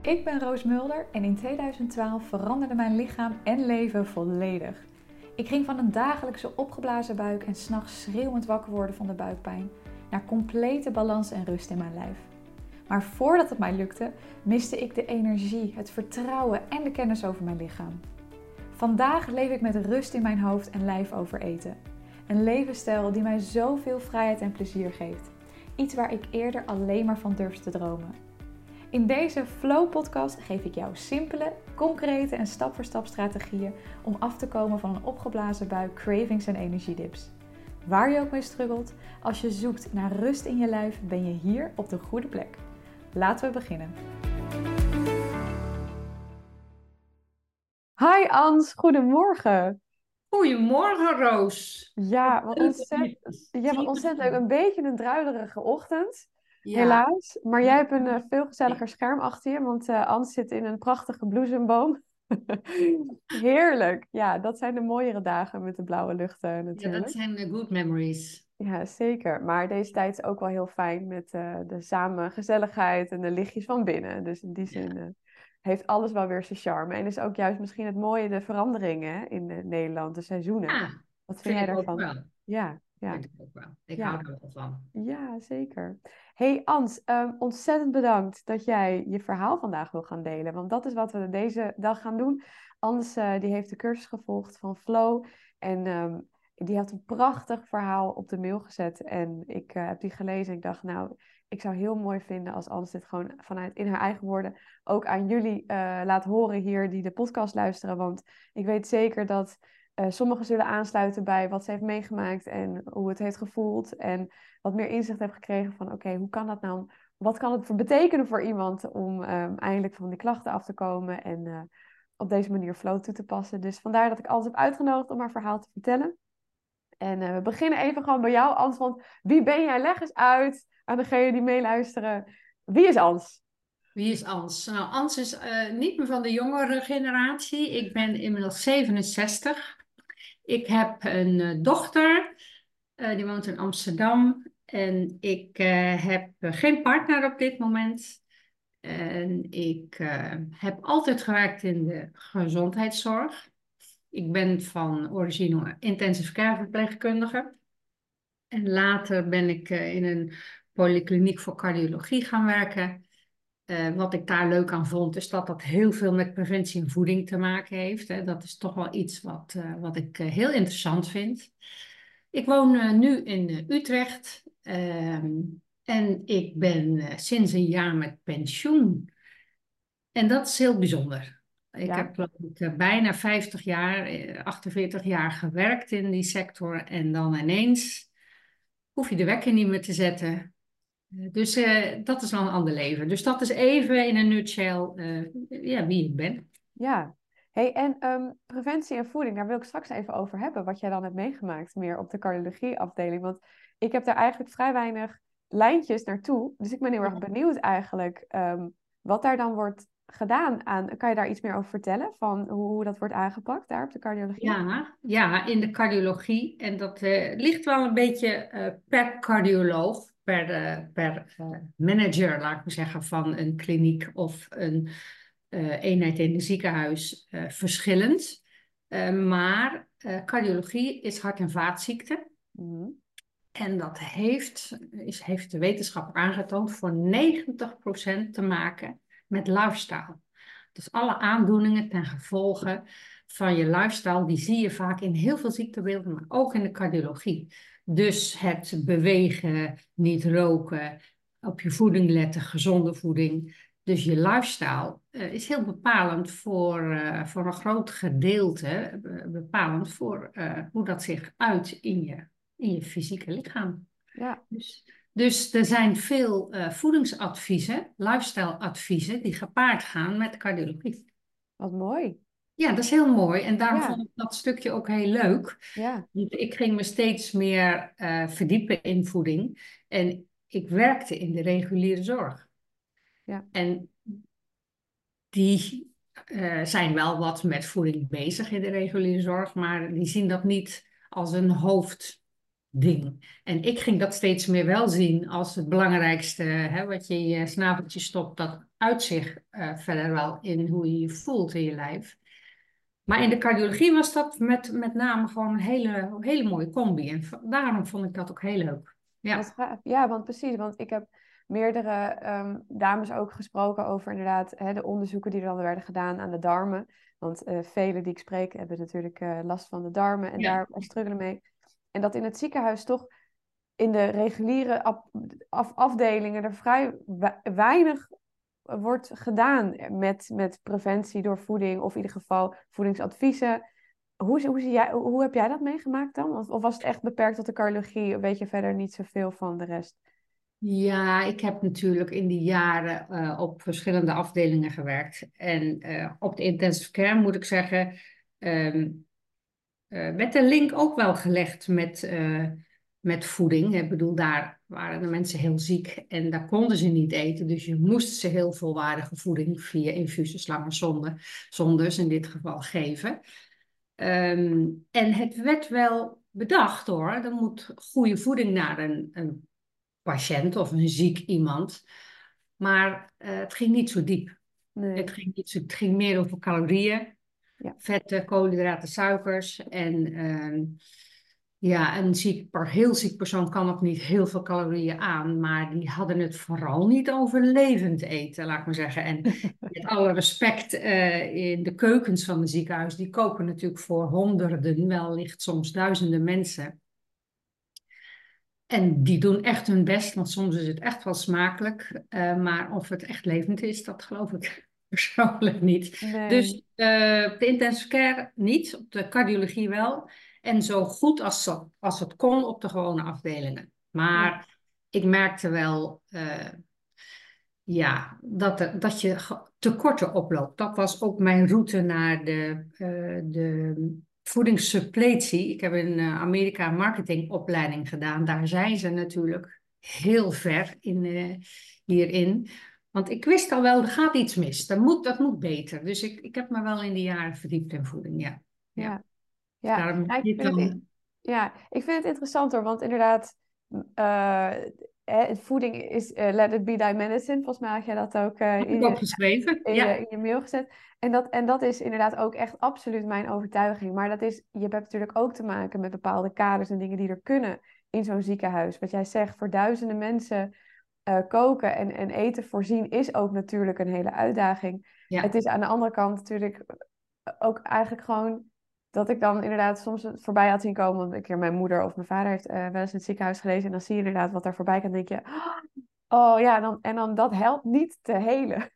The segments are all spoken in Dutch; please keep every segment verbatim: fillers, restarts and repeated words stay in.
Ik ben Roos Mulder en in tweeduizend twaalf veranderde mijn lichaam en leven volledig. Ik ging van een dagelijkse opgeblazen buik en 's nachts schreeuwend wakker worden van de buikpijn naar complete balans en rust in mijn lijf. Maar voordat het mij lukte, miste ik de energie, het vertrouwen en de kennis over mijn lichaam. Vandaag leef ik met rust in mijn hoofd en lijf over eten. Een levensstijl die mij zoveel vrijheid en plezier geeft. Iets waar ik eerder alleen maar van durfde te dromen. In deze Flow podcast geef ik jou simpele, concrete en stap voor stap strategieën om af te komen van een opgeblazen buik, cravings en energiedips. Waar je ook mee struggelt, als je zoekt naar rust in je lijf, ben je hier op de goede plek. Laten we beginnen. Hi Ans, goedemorgen. Goedemorgen, Roos. Ja, wat Leuk om je ontzettend, te ja, wat zien. ontzettend leuk. Een beetje een druilerige ochtend, Ja, helaas. Maar jij hebt een eh, veel gezelliger scherm achter je, want eh Ans zit in een prachtige bloesemboom. Heerlijk. Ja, dat zijn de mooiere dagen met de blauwe lucht eh, ja, dat natuurlijk. zijn de good memories. Ja, zeker. Maar deze tijd is ook wel heel fijn met eh, de samen gezelligheid en de lichtjes van binnen. Dus in die zin Ja, eh, heeft alles wel weer zijn charme. En is ook juist misschien het mooie de veranderingen hè, in eh, Nederland, de seizoenen. ja, Wat vind vind jij ik ook daarvan? wel. Ja, ja, Vind ik ook wel. Ik hou ja. er wel van. Ja, zeker. Hey Ans, ehm, ontzettend bedankt dat jij je verhaal vandaag wil gaan delen. Want dat is wat we deze dag gaan doen. Ans eh, die heeft de cursus gevolgd van Flow. En ehm, die had een prachtig verhaal op de mail gezet. En ik eh, heb die gelezen en ik dacht, nou, ik zou heel mooi vinden als Ans dit gewoon vanuit in haar eigen woorden ook aan jullie eh, laat horen hier die de podcast luisteren. Want ik weet zeker dat uh, sommigen zullen aansluiten bij wat ze heeft meegemaakt en hoe het heeft gevoeld. En wat meer inzicht heeft gekregen van oké, okay, hoe kan dat nou? Wat kan het voor betekenen voor iemand om um, eindelijk van die klachten af te komen en uh, op deze manier flow toe te passen. Dus vandaar dat ik Ans heb uitgenodigd om haar verhaal te vertellen. En uh, we beginnen even gewoon bij jou, Ans, want wie ben jij? Leg eens uit aan degenen die meeluisteren. Wie is Ans? Wie is Ans? Nou, Ans is uh, niet meer van de jongere generatie. Ik ben inmiddels zevenenzestig. Ik heb een uh, dochter, uh, die woont in Amsterdam. En ik uh, heb uh, geen partner op dit moment. En ik uh, heb altijd gewerkt in de gezondheidszorg. Ik ben van origine intensive care verpleegkundige. En later ben ik uh, in een polykliniek voor cardiologie gaan werken. Uh, wat ik daar leuk aan vond, is dat dat heel veel met preventie en voeding te maken heeft. Hè. Dat is toch wel iets wat, uh, wat ik uh, heel interessant vind. Ik woon uh, nu in uh, Utrecht. Um, en ik ben uh, sinds een jaar met pensioen. En dat is heel bijzonder. Ik Ja, heb geloof ik eh, bijna vijftig jaar, eh, achtenveertig jaar gewerkt in die sector. En dan ineens hoef je de wekker niet meer te zetten. Eh, Dus eh, dat is wel een ander leven. Dus dat is even in een nutshell eh, ja, wie ik ben. ja. Hey, en um, preventie en voeding, daar wil ik straks even over hebben, wat jij dan hebt meegemaakt, meer op de cardiologieafdeling. Want ik heb daar eigenlijk vrij weinig lijntjes naartoe. Dus ik ben heel erg benieuwd eigenlijk um, wat daar dan wordt gedaan aan. Kan je daar iets meer over vertellen, van hoe, hoe dat wordt aangepakt daar op de cardiologie? Ja, ja, in de cardiologie. En dat eh, ligt wel een beetje eh, per cardioloog, per, eh, per eh, manager, laat ik maar zeggen, van een kliniek of een eh, eenheid in een ziekenhuis eh, verschillend. Eh, maar eh, cardiologie is hart- en vaatziekten. Mhm. En dat heeft, is, heeft de wetenschap aangetoond voor negentig procent te maken met lifestyle. Dus alle aandoeningen ten gevolge van je lifestyle, die zie je vaak in heel veel ziektebeelden, maar ook in de cardiologie. Dus het bewegen, niet roken, op je voeding letten, gezonde voeding. Dus je lifestyle uh, is heel bepalend voor, uh, voor een groot gedeelte, uh, bepalend voor uh, hoe dat zich uit in je, in je fysieke lichaam. Ja, Dus, dus er zijn veel uh, voedingsadviezen, lifestyle-adviezen, die gepaard gaan met cardiologie. wat mooi. Ja, dat is heel mooi. En daarom Ja, vond ik dat stukje ook heel leuk. ja, Want ik ging me steeds meer uh, verdiepen in voeding. En ik werkte in de reguliere zorg. ja, En die uh, zijn wel wat met voeding bezig in de reguliere zorg, maar die zien dat niet als een hoofd ding. En ik ging dat steeds meer wel zien als het belangrijkste, hè, wat je in je snaveltje stopt, dat uitzicht uh, verder wel in hoe je je voelt in je lijf. Maar in de cardiologie was dat met, met name gewoon een hele, hele mooie combi. En v- daarom vond ik dat ook heel leuk. Wat Ja, gaaf. Ja, want precies, want ik heb meerdere ehm, dames ook gesproken over inderdaad hè, de onderzoeken die er dan werden gedaan aan de darmen. Want eh velen die ik spreek hebben natuurlijk eh, last van de darmen en ja, daar struggelen mee. En dat in het ziekenhuis toch in de reguliere af, af- afdelingen er vrij we- weinig wordt gedaan met, met preventie door voeding of in ieder geval voedingsadviezen. Hoe, hoe, zie jij, hoe heb jij dat meegemaakt dan? Of, of was het echt beperkt tot de cardiologie? Weet je verder niet zoveel van de rest? ja, ik heb natuurlijk in die jaren eh, op verschillende afdelingen gewerkt. En eh, op de intensive care moet ik zeggen, ehm, eh, werd de link ook wel gelegd met, eh, met voeding. Ik bedoel, daar waren de mensen heel ziek en daar konden ze niet eten. Dus je moest ze heel volwaardige voeding via infusen, slangen, zonden, zondes in dit geval geven. Ehm, en het werd wel bedacht hoor. Er moet goede voeding naar een, een patiënt of een ziek iemand. Maar eh, het ging niet zo diep. Het Nee. ging, niet zo, het ging meer over calorieën, Ja. vetten, koolhydraten, suikers. En ehm, ja, een ziek, per- heel ziek persoon kan ook niet heel veel calorieën aan. Maar die hadden het vooral niet over levend eten, laat ik maar zeggen. En met alle respect eh, in de keukens van de ziekenhuis, die koken natuurlijk voor honderden, wellicht soms duizenden mensen. En die doen echt hun best, want soms is het echt wel smakelijk. Eh, maar of het echt levend is, dat geloof ik persoonlijk niet. Nee. Dus eh, op de intensive care niet, op de cardiologie wel. En zo goed als, zo- als het kon op de gewone afdelingen. Ja. Maar ik merkte wel eh, ja, dat, er- dat je ge- tekorten oploopt. Dat was ook mijn route naar de, eh, de voedingssuppletie. Ik heb in eh, Amerika een marketingopleiding gedaan. Daar zijn ze natuurlijk heel ver in, eh, hierin. Want ik wist al wel, er gaat iets mis. Dat moet, dat moet beter. Dus ik, ik heb me wel in die jaren verdiept in voeding, ja. Ja. Ja. Ja. Daarom Ja, ik dit vind het, dan. ja, ik vind het interessant hoor, want inderdaad, eh, eh, voeding is eh, let it be thy medicine. Volgens mij had jij dat ook eh, Heb in ik je, ook geschreven? in je, Ja. in je mail gezet. En dat, en dat is inderdaad ook echt absoluut mijn overtuiging. Maar dat is, je hebt natuurlijk ook te maken met bepaalde kaders en dingen die er kunnen in zo'n ziekenhuis. Wat jij zegt, voor duizenden mensen eh, koken en, en eten voorzien is ook natuurlijk een hele uitdaging. Het Ja. is aan de andere kant natuurlijk ook eigenlijk gewoon dat ik dan inderdaad soms het voorbij had zien komen. Want een keer mijn moeder of mijn vader heeft eh, wel eens in het ziekenhuis gelezen. En dan zie je inderdaad wat daar voorbij kan. Dan denk je, oh ja, en dan, en dan dat helpt niet te helen.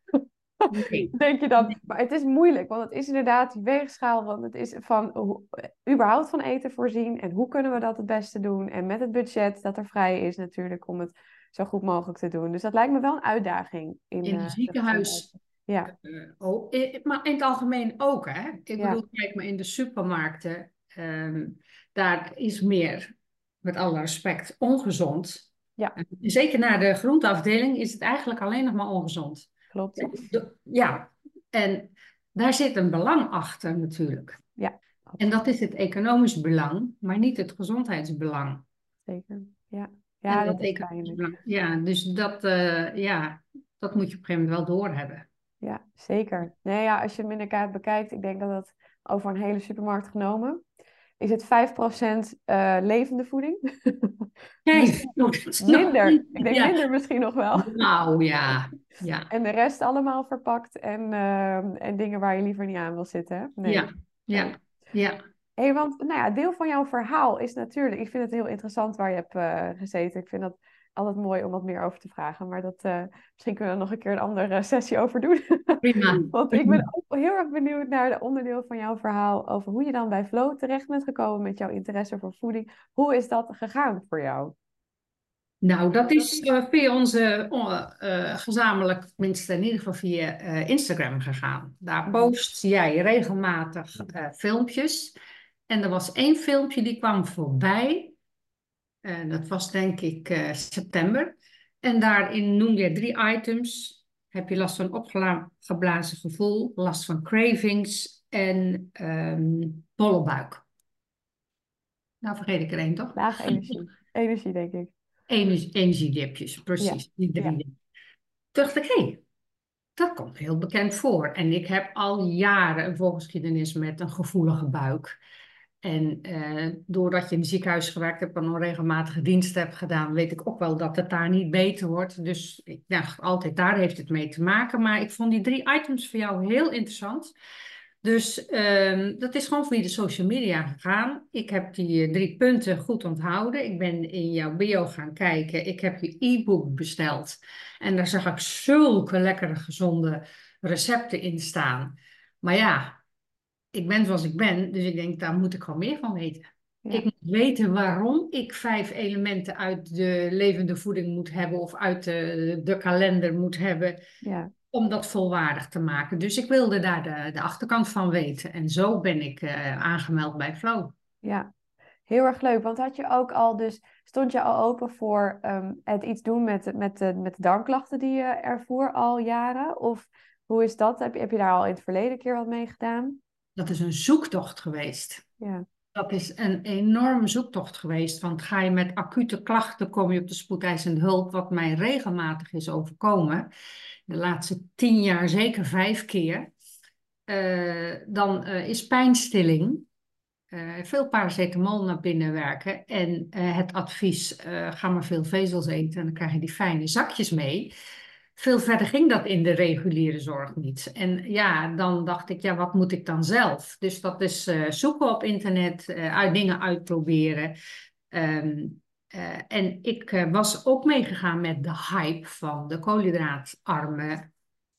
Nee. Denk je dan. Maar het is moeilijk, want het is inderdaad die weegschaal. Want het is van hoe, überhaupt van eten voorzien. En hoe kunnen we dat het beste doen? En met het budget dat er vrij is natuurlijk om het zo goed mogelijk te doen. Dus dat lijkt me wel een uitdaging in In eh, een de gezondheid. ziekenhuis. Ja, Eh, oh, i- maar in het algemeen ook, hè? Ik ja, bedoel, kijk maar in de supermarkten. Ehm, daar is meer, met alle respect, ongezond. ja, En zeker naar de groenteafdeling is het eigenlijk alleen nog maar ongezond. klopt. De- Ja, en daar zit een belang achter natuurlijk. Ja, En dat absoluut. is het economisch belang, maar niet het gezondheidsbelang. Zeker. Ja, En ja, dat dat is economisch pijnlijk. belang, ja, dus dat, eh, ja, dat moet je op een gegeven moment wel doorhebben. Ja, zeker. Nee, ja, als je hem in de kaart bekijkt, ik denk dat dat over een hele supermarkt genomen, is het vijf procent eh levende voeding. Kijk, Misschien dat is nog minder. niet. Ik denk Ja, minder misschien nog wel. nou ja, ja, En de rest allemaal verpakt en, ehm, en dingen waar je liever niet aan wil zitten. Hè? Nee, ja, nee. ja, ja. Hey, want nou ja, deel van jouw verhaal is natuurlijk, ik vind het heel interessant waar je hebt eh, gezeten. Ik vind dat altijd mooi om wat meer over te vragen. Maar dat, eh, misschien kunnen we er nog een keer een andere sessie over doen. Prima, Want ik prima. ben ook heel erg benieuwd naar de onderdeel van jouw verhaal over hoe je dan bij Flow terecht bent gekomen met jouw interesse voor voeding. Hoe is dat gegaan voor jou? Nou, dat is eh, via onze uh, gezamenlijk, tenminste in ieder geval via eh, Instagram gegaan. Daar Mhm. post jij regelmatig eh, filmpjes. En er was één filmpje die kwam voorbij. En dat was denk ik eh, september. En daarin noem je drie items. Heb je last van opgeblazen gevoel, last van cravings en ehm bolle buik. Nou vergeet ik er één, toch? Lage energie. Energie, denk ik. Energie, energiedipjes, Ja, precies, die ja, drie. Toen dacht ik, hé, hey, dat komt heel bekend voor. En ik heb al jaren een voorgeschiedenis met een gevoelige buik. En eh, doordat je in het ziekenhuis gewerkt hebt en een regelmatige dienst hebt gedaan, weet ik ook wel dat het daar niet beter wordt. Dus ik dacht altijd, daar heeft het mee te maken. Maar ik vond die drie items voor jou heel interessant. Dus ehm, dat is gewoon via de social media gegaan. Ik heb die eh, drie punten goed onthouden. Ik ben in jouw bio gaan kijken. Ik heb je e-book besteld. En daar zag ik zulke lekkere, gezonde recepten in staan. Maar ja, ik ben zoals ik ben, dus ik denk, daar moet ik gewoon meer van weten. Ik ja, moet weten waarom ik vijf elementen uit de levende voeding moet hebben of uit de, de kalender moet hebben ja, om dat volwaardig te maken. Dus ik wilde daar de, de achterkant van weten. En zo ben ik eh, aangemeld bij Flow. ja. Heel erg leuk, want had je ook al, dus stond je al open voor ehm, het iets doen met, met, de, met de darmklachten die je ervoor al jaren? Of hoe is dat? Heb je, heb je daar al in het verleden een keer wat mee gedaan? Dat is een zoektocht geweest. Ja, Dat is een enorme zoektocht geweest. Want ga je met acute klachten, kom je op de spoedeisende hulp, wat mij regelmatig is overkomen. De laatste tien jaar zeker vijf keer. Eh, dan eh, is pijnstilling. eh, veel paracetamol naar binnen werken. En eh, het advies, eh, ga maar veel vezels eten. En dan krijg je die fijne zakjes mee. Veel verder ging dat in de reguliere zorg niet. En ja, dan dacht ik, ja, wat moet ik dan zelf? Dus dat is eh, zoeken op internet, eh, uit dingen uitproberen. Ehm, eh, en ik eh, was ook meegegaan met de hype van de koolhydraatarme.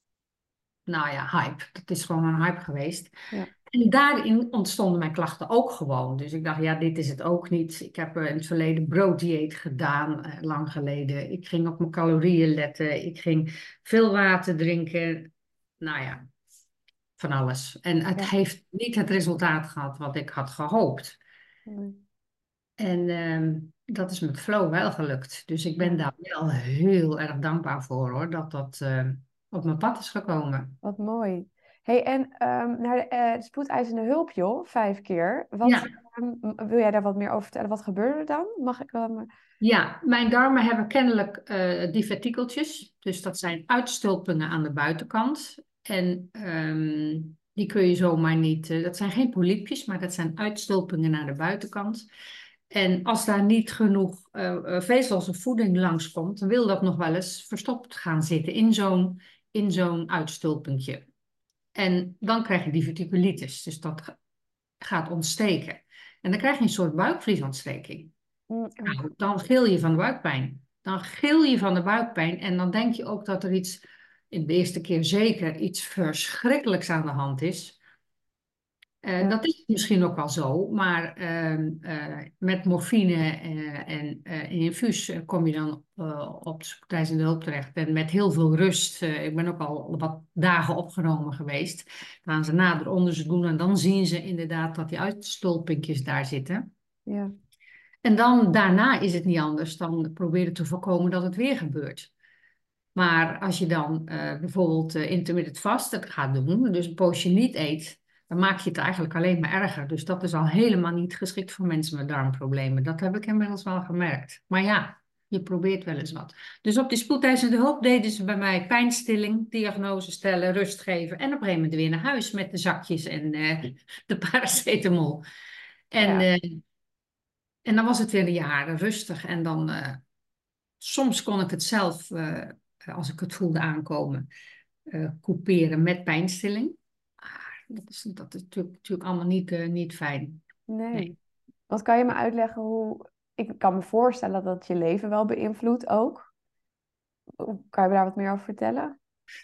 Nou ja, hype. Dat is gewoon een hype geweest. ja, En daarin ontstonden mijn klachten ook gewoon. Dus ik dacht, ja, dit is het ook niet. Ik heb eh, in het verleden brooddieet gedaan, eh, lang geleden. Ik ging op mijn calorieën letten. Ik ging veel water drinken. Nou ja, van alles. En het ja. heeft niet het resultaat gehad wat ik had gehoopt. Mm, En ehm, dat is met Flow wel gelukt. Dus ik ben ja. daar wel heel erg dankbaar voor, hoor, dat dat eh, op mijn pad is gekomen. Wat mooi. Hey, en ehm, naar de, eh, de spoedeisende hulp, joh, vijf keer. Wat, Ja. ehm, m- wil jij daar wat meer over vertellen? Wat gebeurde er dan? Mag ik wel? maar- Ja, mijn darmen hebben kennelijk eh divertikeltjes. Dus dat zijn uitstulpingen aan de buitenkant. En ehm, die kun je zomaar niet. eh, dat zijn geen polypjes, maar dat zijn uitstulpingen naar de buitenkant. En als daar niet genoeg eh, eh, vezels of voeding langskomt, dan wil dat nog wel eens verstopt gaan zitten in zo'n in zo'n uitstulpingje. En dan krijg je diverticulitis. Dus dat ga- gaat ontsteken. En dan krijg je een soort buikvliesontsteking. Mm, oh, Nou, dan gil je van de buikpijn. Dan gil je van de buikpijn en dan denk je ook dat er iets, in de eerste keer zeker, iets verschrikkelijks aan de hand is. Eh, ja, dat is misschien ook wel zo, maar ehm, eh, met morfine eh, en eh, in infuus eh, kom je dan eh, op de spoedeisende de hulp terecht. En met heel veel rust, eh, ik ben ook al wat dagen opgenomen geweest, dan gaan ze nader onderzoek doen en dan zien ze inderdaad dat die uitstulpinkjes daar zitten. ja, En dan daarna is het niet anders dan proberen te voorkomen dat het weer gebeurt. Maar als je dan eh, bijvoorbeeld uh, intermittent fasting gaat doen, dus een poosje niet eet, dan maak je het eigenlijk alleen maar erger. Dus dat is al helemaal niet geschikt voor mensen met darmproblemen. Dat heb ik inmiddels wel gemerkt. Maar ja, je probeert wel eens wat. Dus op die spoedeisende hulp deden ze bij mij pijnstilling, diagnose stellen, rust geven en op een gegeven moment weer naar huis met de zakjes en eh, de paracetamol. En ja, eh, en dan was het weer een jaar rustig. En dan eh, soms kon ik het zelf, eh, als ik het voelde aankomen, eh couperen met pijnstilling. Maar dat is, dat is natuurlijk, natuurlijk allemaal niet, eh, niet fijn. Nee. nee. Wat kan je me uitleggen hoe... Ik kan me voorstellen dat het je leven wel beïnvloedt ook. Hoe- Kan je me daar wat meer over vertellen?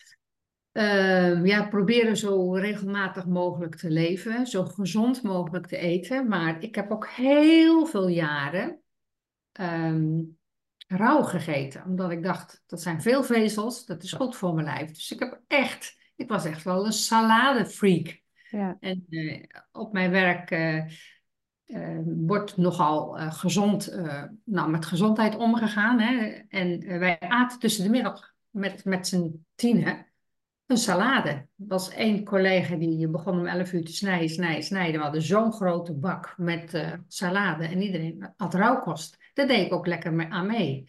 Ehm, ja, proberen zo regelmatig mogelijk te leven, zo gezond mogelijk te eten. Maar ik heb ook heel veel jaren ehm, rauw gegeten. Omdat ik dacht, dat zijn veel vezels, dat is goed voor mijn lijf. Dus ik heb echt, ik was echt wel een saladefreak. Ja, En eh, op mijn werk eh, eh, wordt nogal eh, gezond, eh, nou, met gezondheid omgegaan. Hè? En eh, wij aten tussen de middag met, met z'n tienen. Een salade. Er was één collega die begon om elf uur te snijden, snijden, snijden. We hadden zo'n grote bak met eh, salade en iedereen had rauwkost. Daar deed ik ook lekker mee, aan mee.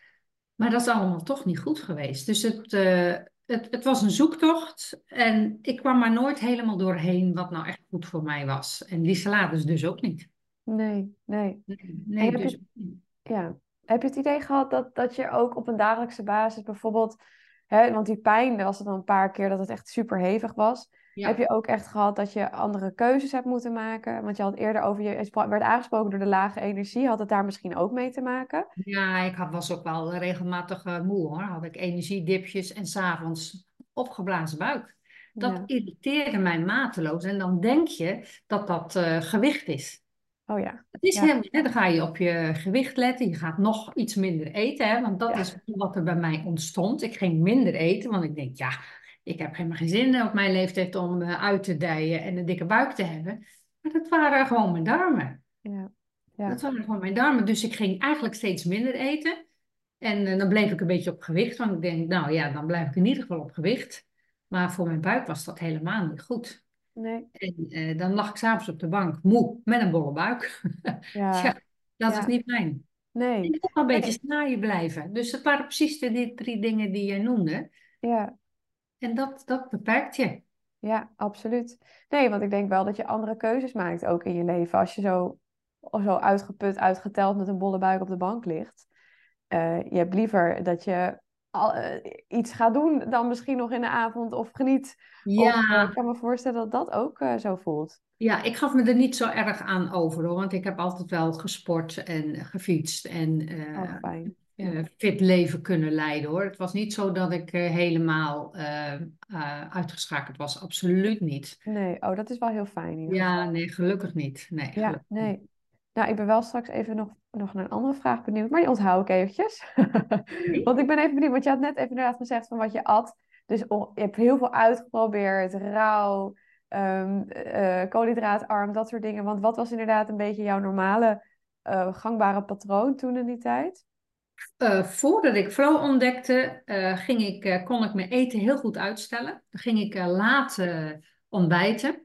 Maar dat is allemaal toch niet goed geweest. Dus het, eh, het, het was een zoektocht en ik kwam maar nooit helemaal doorheen wat nou echt goed voor mij was. En die salades dus ook niet. Nee, nee. Nee, En nee, heb dus je, ja. Heb je het idee gehad dat, dat je ook op een dagelijkse basis bijvoorbeeld, hè, want die pijn, er was het dan een paar keer dat het echt super hevig was. Heb ja. je ook echt gehad dat je andere keuzes hebt moeten maken? Want je had eerder over je, je spra- werd aangesproken door de lage energie. Had het daar misschien ook mee te maken? Ja, ik had, was ook wel regelmatig eh, moe hoor. Had ik energiedipjes en s'avonds opgeblazen buik. Dat Ja. irriteerde mij mateloos. En dan denk je dat dat eh, gewicht is. Oh ja. Het is Ja. helemaal, hè, dan ga je op je gewicht letten. Je gaat nog iets minder eten. Hè, want dat is Ja. wat er bij mij ontstond. Ik ging minder eten. Want ik denk, ja, ik heb helemaal geen zin op mijn leeftijd om eh, uit te dijen en een dikke buik te hebben. Maar dat waren gewoon mijn darmen. Ja. Dat Ja. waren gewoon mijn darmen. Dus ik ging eigenlijk steeds minder eten. En eh, dan bleef ik een beetje op gewicht. Want ik denk, nou ja, dan blijf ik in ieder geval op gewicht. Maar voor mijn buik was dat helemaal niet goed. Nee. En eh, dan lag ik s'avonds op de bank, moe, met een bolle buik. Ja. Ja, dat is Ja. niet fijn. En Nee. ook wel een beetje Nee. snaaien blijven. Dus het waren precies de die drie dingen die jij noemde. Ja. En dat, dat beperkt je. Ja, absoluut. Nee, want ik denk wel dat je andere keuzes maakt ook in je leven. Als je zo, zo uitgeput, uitgeteld met een bolle buik op de bank ligt. Eh, je hebt liever dat je al, eh, iets gaat doen dan misschien nog in de avond of geniet. Of eh, Ja, ik kan me voorstellen dat dat ook eh, zo voelt. ja, ik gaf me er niet zo erg aan over hoor. Want ik heb altijd wel gesport en gefietst. En Oh, eh, fijn. eh, Ja. fit leven kunnen leiden hoor. Het was niet zo dat ik eh, helemaal eh, eh, uitgeschakeld was. Absoluut niet. Nee, oh, dat is wel heel fijn in ieder Ja, geval. nee, gelukkig niet. Nee, Ja, gelukkig niet. nee. Nou, ik ben wel straks even nog, nog naar een andere vraag benieuwd, maar die onthoud ik eventjes. Nee? Want ik ben even benieuwd, want je had net even inderdaad gezegd van wat je at. Dus o- je hebt heel veel uitgeprobeerd, rauw, ehm, eh, koolhydraatarm, dat soort dingen. Want wat was inderdaad een beetje jouw normale, eh, gangbare patroon toen in die tijd? Eh, voordat ik flow ontdekte, eh, ging ik, eh, kon ik mijn eten heel goed uitstellen. Dan ging ik eh, laat eh, ontbijten.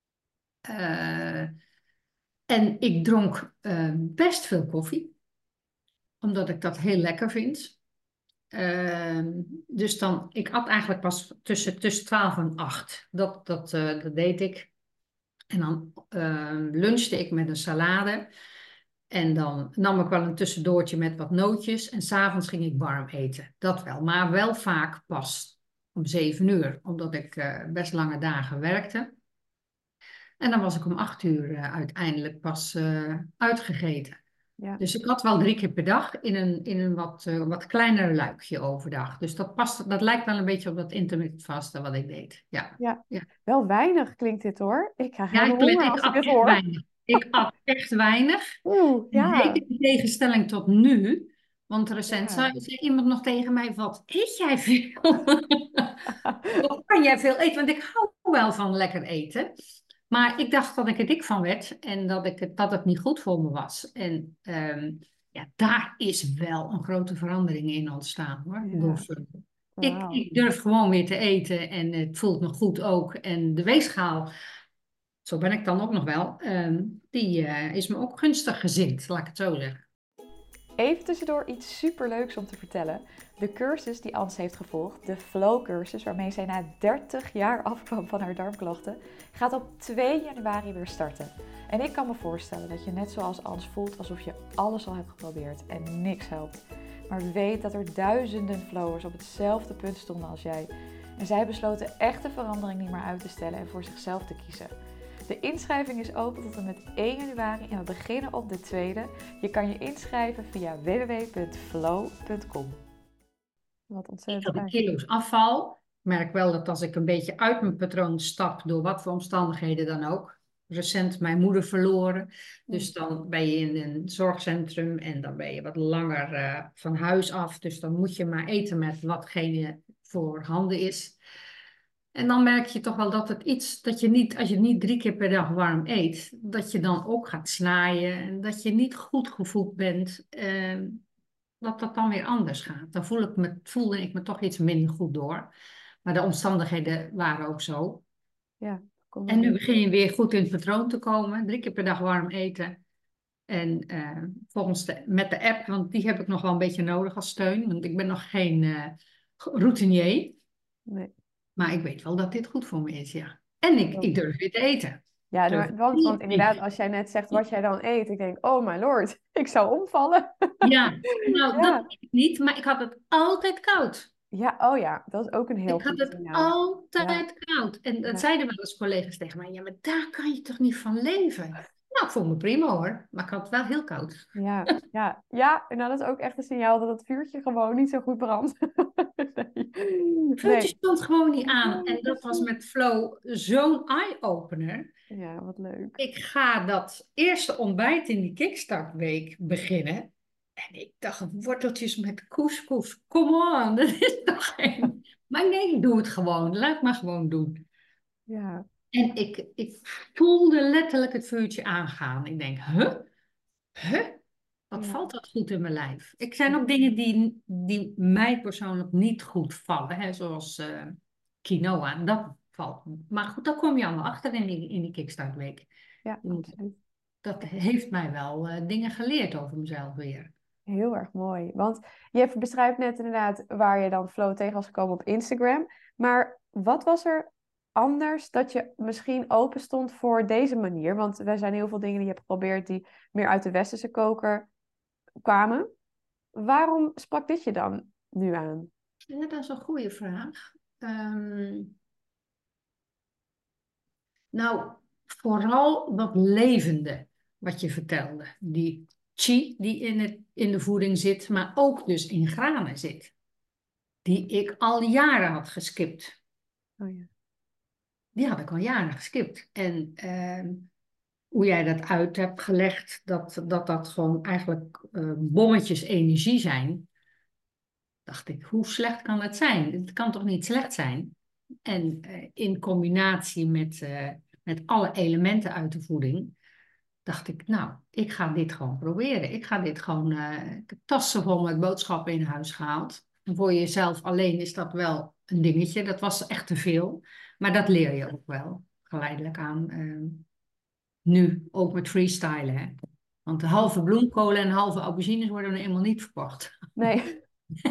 Eh, en ik dronk eh, best veel koffie, omdat ik dat heel lekker vind. Ehm, dus dan, ik at eigenlijk pas tussen, tussen twaalf en acht. Dat, dat, eh, dat deed ik. En dan ehm, lunchte ik met een salade. En dan nam ik wel een tussendoortje met wat nootjes. En s'avonds ging ik warm eten. Dat wel. Maar wel vaak pas om zeven uur. Omdat ik eh, best lange dagen werkte. En dan was ik om acht uur eh, uiteindelijk pas eh, uitgegeten. Ja, Dus ik had wel drie keer per dag in een, in een wat, eh, wat kleiner luikje overdag. Dus dat past, dat lijkt wel een beetje op dat intermittent vasten wat ik deed. Ja, ja. ja. Wel weinig klinkt dit hoor. Ik krijg Ja, helemaal ik, ple- honger ik als ik at dit echt hoor. weinig. Ik at echt weinig. Oeh, En ja. zeker in tegenstelling tot nu. Want recent Ja. zei, zei iemand nog tegen mij, wat eet jij veel? Wat kan jij veel eten? Want ik hou wel van lekker eten. Maar ik dacht dat ik er dik van werd en dat, ik het, dat het niet goed voor me was. En ehm, ja, daar is wel een grote verandering in ontstaan hoor. Door Ja, veel. Ik, wauw. ik durf gewoon weer te eten en het voelt me goed ook. En de weegschaal, zo ben ik dan ook nog wel, ehm, die eh, is me ook gunstig gezind, laat ik het zo zeggen. Even tussendoor iets superleuks om te vertellen. De cursus die Ans heeft gevolgd, de Flow-cursus, waarmee zij na dertig jaar afkwam van haar darmklachten, gaat op twee januari weer starten. En ik kan me voorstellen dat je net zoals Ans voelt alsof je alles al hebt geprobeerd en niks helpt. Maar weet dat er duizenden flowers op hetzelfde punt stonden als jij. En zij besloten echt de verandering niet meer uit te stellen en voor zichzelf te kiezen. De inschrijving is open tot en met één januari en we beginnen op de tweede. Je kan je inschrijven via w w w punt flow punt com. Wat Niet ontzettend dat ik fijn. kilo's afval. Ik merk wel dat als ik een beetje uit mijn patroon stap, door wat voor omstandigheden dan ook. Recent mijn moeder verloren. Hm. Dus dan ben je in een zorgcentrum en dan ben je wat langer eh, van huis af. Dus dan moet je maar eten met watgene voorhanden is. En dan merk je toch wel dat het iets, dat je niet, als je niet drie keer per dag warm eet, dat je dan ook gaat snaaien en dat je niet goed gevoed bent. Eh, dat dat dan weer anders gaat. Dan voel ik me, voelde ik me toch iets minder goed door. Maar de omstandigheden waren ook zo. Ja, kon En het nu niet. begin je weer goed in het patroon te komen. Drie keer per dag warm eten. En eh, volgens de, met de app, want die heb ik nog wel een beetje nodig als steun. Want ik ben nog geen eh, routinier. Nee. Maar ik weet wel dat dit goed voor me is, ja. En ik, Oh. ik durf weer te eten. Ja, Durf nou, want, want niet, inderdaad, niet. als jij net zegt wat jij dan eet, ik denk, oh my lord, ik zou omvallen. Ja, nou, dat Ja. weet ik niet, maar ik had het altijd koud. Ja, oh ja, dat is ook een heel Ik had goed het signaal. Ja, altijd koud. En dat ja, zeiden wel eens collega's tegen mij. Ja, maar daar kan je toch niet van leven? Nou, ik voel me prima hoor. Maar ik had het wel heel koud. ja, ja, ja. En dat is ook echt een signaal dat het vuurtje gewoon niet zo goed brandt. Nee, Vuurtje nee. stond gewoon niet aan. Nee, En dat was precies. met Flow zo'n eye-opener. Ja, wat leuk. Ik ga dat eerste ontbijt in die Kickstartweek beginnen. En ik dacht, worteltjes met couscous. Come on, dat is toch geen... Maar nee, ik doe het gewoon. Laat maar gewoon doen. Ja, En ik, ik voelde letterlijk het vuurtje aangaan. Ik denk, huh? Huh? Wat ja, valt dat goed in mijn lijf? Ik zijn ook dingen die, die mij persoonlijk niet goed vallen. Hè? Zoals eh, quinoa. Dat valt. Maar goed, daar kom je allemaal achter in die, in die Kickstartweek. ja, Je moet- absoluut. Dat heeft mij wel eh, dingen geleerd over mezelf weer. Heel erg mooi. Want je beschrijft net inderdaad waar je dan Flow tegen was gekomen op Instagram. Maar wat was er anders dat je misschien open stond voor deze manier? Want er zijn heel veel dingen die je hebt geprobeerd die meer uit de westerse koker kwamen. Waarom sprak dit je dan nu aan? Ja, dat is een goede vraag. Ehm, nou, vooral dat levende wat je vertelde. Die chi die in, het, in de voeding zit, maar ook dus in granen zit. Die ik al jaren had geskipt. Oh ja. Die had ik al jaren geskipt. En ehm, hoe jij dat uit hebt gelegd, dat dat, dat gewoon eigenlijk eh, bommetjes energie zijn, dacht ik, hoe slecht kan het zijn? Het kan toch niet slecht zijn? En eh, in combinatie met, eh, met alle elementen uit de voeding, dacht ik, nou, ik ga dit gewoon proberen. Ik ga dit gewoon, eh, ik heb tassen vol met boodschappen in huis gehaald. En voor jezelf alleen is dat wel een dingetje. Dat was echt te veel. Maar dat leer je ook wel geleidelijk aan. eh, nu, ook met freestylen. Hè? Want de halve bloemkolen en halve aubergines worden er eenmaal niet verkocht. Nee,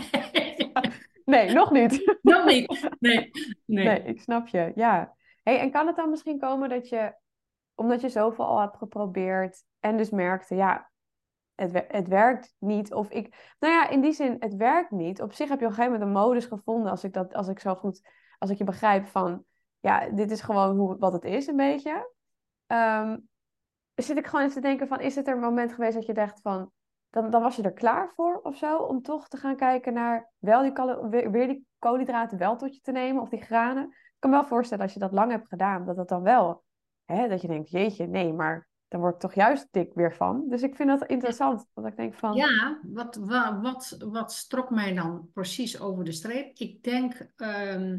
nee, nog niet. Nog niet. Nee, Nee, nee. ik snap je. Ja. Hey, en kan het dan misschien komen dat je, omdat je zoveel al hebt geprobeerd en dus merkte, ja, het, wer- het werkt niet. Of ik, nou ja, in die zin, het werkt niet. Op zich heb je op een gegeven moment een modus gevonden, als ik dat, als ik zo goed, als ik je begrijp van, ja, dit is gewoon hoe, wat het is, een beetje. Ehm, zit ik gewoon even te denken van, is het er een moment geweest dat je dacht van, dan, dan was je er klaar voor of zo, om toch te gaan kijken naar wel die calo- weer, weer die koolhydraten wel tot je te nemen, of die granen. Ik kan me wel voorstellen, als je dat lang hebt gedaan, dat dat dan wel, hè, dat je denkt, jeetje, nee, maar dan word ik toch juist dik weer van. Dus ik vind dat interessant, want ik denk van, Ja, wat, wa- wat, wat strok mij dan precies over de streep? Ik denk ehm,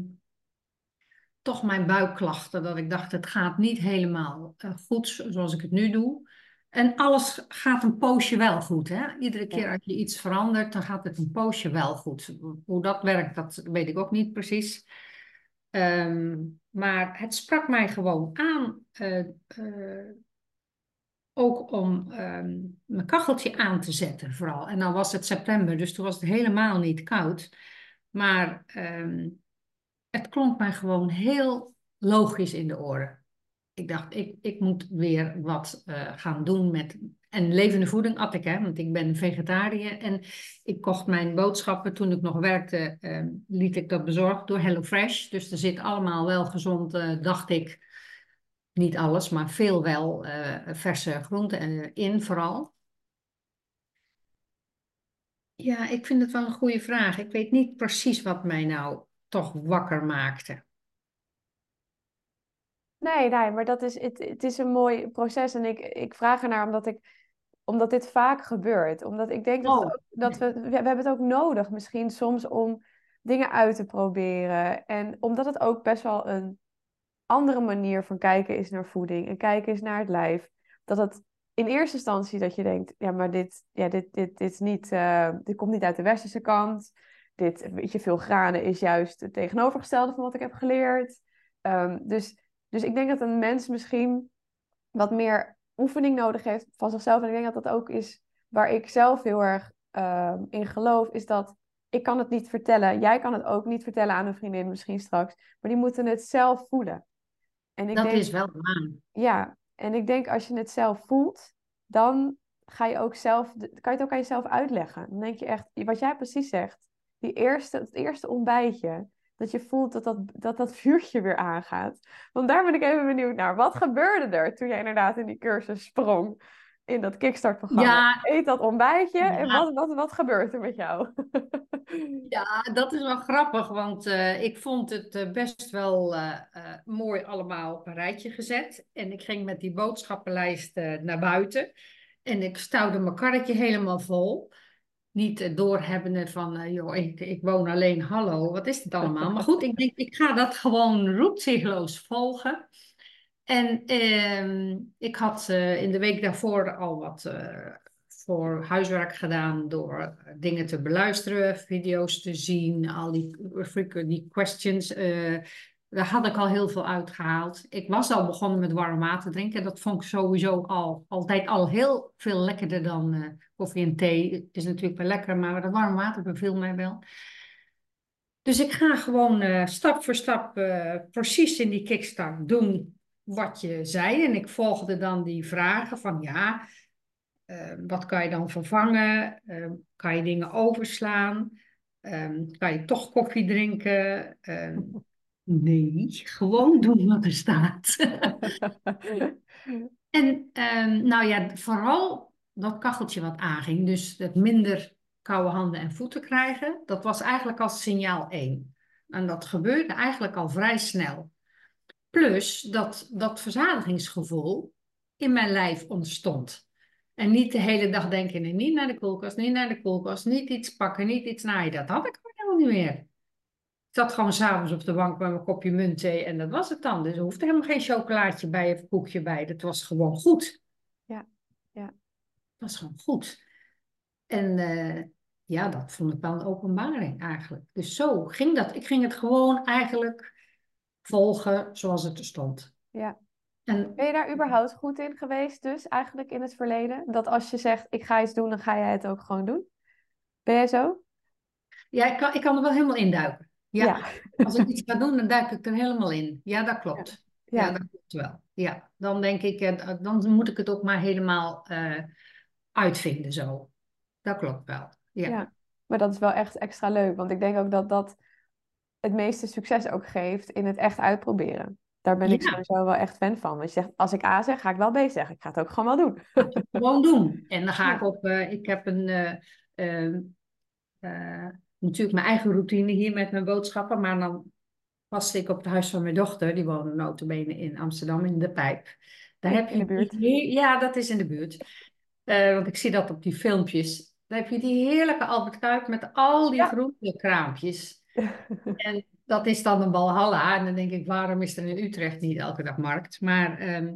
toch mijn buikklachten, dat ik dacht, het gaat niet helemaal eh, goed zoals ik het nu doe. En alles gaat een poosje wel goed, hè? Iedere ja, keer als je iets verandert, dan gaat het een poosje wel goed. Hoe dat werkt, dat weet ik ook niet precies. Ehm, maar het sprak mij gewoon aan, eh, eh, ook om ehm, mijn kacheltje aan te zetten, vooral. En dan was het september, dus toen was het helemaal niet koud. Maar ehm, het klonk mij gewoon heel logisch in de oren. Ik dacht, ik, ik moet weer wat eh, gaan doen met... En levende voeding at ik, hè, want ik ben vegetariër. En ik kocht mijn boodschappen toen ik nog werkte, eh, liet ik dat bezorgen door HelloFresh. Dus er zit allemaal wel gezond, eh, dacht ik, niet alles, maar veel wel eh, verse groenten eh, in vooral. Ja, ik vind het wel een goede vraag. Ik weet niet precies wat mij nou toch wakker maakte. nee, nee, maar dat is, het, het is een mooi proces en ik, ik vraag ernaar omdat ik omdat dit vaak gebeurt. Omdat ik denk dat, het Oh, ook, dat we, we, we hebben het ook nodig misschien soms om dingen uit te proberen. En omdat het ook best wel een andere manier van kijken is naar voeding en kijken is naar het lijf. Dat het in eerste instantie dat je denkt, ja, maar dit, ja, dit, dit, dit is niet, eh, dit komt niet uit de westerse kant. dit, weet je, veel granen is juist het tegenovergestelde van wat ik heb geleerd. Ehm, dus, dus ik denk dat een mens misschien wat meer oefening nodig heeft van zichzelf. En ik denk dat dat ook is waar ik zelf heel erg ehm, in geloof, is dat ik kan het niet vertellen. Jij kan het ook niet vertellen aan een vriendin misschien straks. Maar die moeten het zelf voelen. En ik Dat denk, is wel waar. ja, en ik denk als je het zelf voelt, dan ga je ook zelf, kan je het ook aan jezelf uitleggen. Dan denk je echt, wat jij precies zegt, die eerste, het eerste ontbijtje, dat je voelt dat dat, dat dat vuurtje weer aangaat. Want daar ben ik even benieuwd naar. Wat gebeurde er toen jij inderdaad in die cursus sprong, in dat Kickstart-programma? Ja, Eet dat ontbijtje en ja, wat, wat, wat gebeurt er met jou? ja, dat is wel grappig, want eh, ik vond het eh, best wel eh, eh, mooi allemaal op een rijtje gezet. En ik ging met die boodschappenlijst eh, naar buiten. En ik stouwde mijn karretje helemaal vol. Niet eh, doorhebbende van, eh, joh, ik, ik woon alleen, hallo, wat is dit allemaal? Maar goed, ik denk, ik ga dat gewoon roepzichtloos volgen. En ehm, ik had eh, in de week daarvoor al wat eh, voor huiswerk gedaan door eh, dingen te beluisteren, video's te zien, al die, frequent- die questions. eh, daar had ik al heel veel uitgehaald. Ik was al begonnen met warm water drinken. Dat vond ik sowieso al, altijd al heel veel lekkerder dan eh, koffie en thee. Het is natuurlijk wel lekker, maar dat warm water beviel mij wel. Dus ik ga gewoon eh, stap voor stap eh, precies in die kickstart doen wat je zei. En ik volgde dan die vragen van ja, eh, wat kan je dan vervangen? Eh, kan je dingen overslaan? Ehm, kan je toch koffie drinken? Ehm, nee, gewoon doen wat er staat. En ehm, nou ja, vooral dat kacheltje wat aanging, dus het minder koude handen en voeten krijgen, dat was eigenlijk al signaal één. En dat gebeurde eigenlijk al vrij snel. Plus dat dat verzadigingsgevoel in mijn lijf ontstond. En niet de hele dag denken, nee, niet naar de koelkast, niet naar de koelkast, niet iets pakken, niet iets naaien. Dat had ik gewoon helemaal niet meer. Ik zat gewoon s'avonds op de bank met mijn kopje muntthee en dat was het dan. Dus er hoefde helemaal geen chocolaatje bij of koekje bij. Dat was gewoon goed. Ja, ja, Dat was gewoon goed. En eh, ja, dat vond ik wel een openbaring eigenlijk. Dus zo ging dat. Ik ging het gewoon eigenlijk volgen zoals het er stond. ja. Ben En je daar überhaupt goed in geweest, dus eigenlijk in het verleden? Dat als je zegt, ik ga iets doen, dan ga jij het ook gewoon doen? Ben jij zo? ja, ik kan, ik kan er wel helemaal induiken. Ja. Ja, als ik iets ga doen, dan duik ik er helemaal in. Ja, dat Ja. klopt. Ja, Ja, dat klopt wel. Ja, dan denk ik, eh, dan moet ik het ook maar helemaal eh, uitvinden zo. Dat klopt wel. Ja. ja. Maar dat is wel echt extra leuk, want ik denk ook dat dat het meeste succes ook geeft in het echt uitproberen. Daar ben ik Ja, sowieso wel echt fan van. Want je zegt, als ik A zeg, ga ik wel B zeggen. Ik ga het ook gewoon wel doen. ga ik gewoon doen. En dan ga ik Ja, op, eh, ik heb een, eh, eh, eh, natuurlijk mijn eigen routine hier met mijn boodschappen, maar dan paste ik op het huis van mijn dochter, die woonde nota bene in Amsterdam in de Pijp. Daar hey, heb in de je die, buurt. he- ja, dat is in de buurt. Eh, want ik zie dat op die filmpjes. Dan heb je die heerlijke Albert Kuip met al die Ja. groentekraampjes. En dat is dan een Walhalla. En dan denk ik, waarom is er in Utrecht niet elke dag markt? Maar ehm,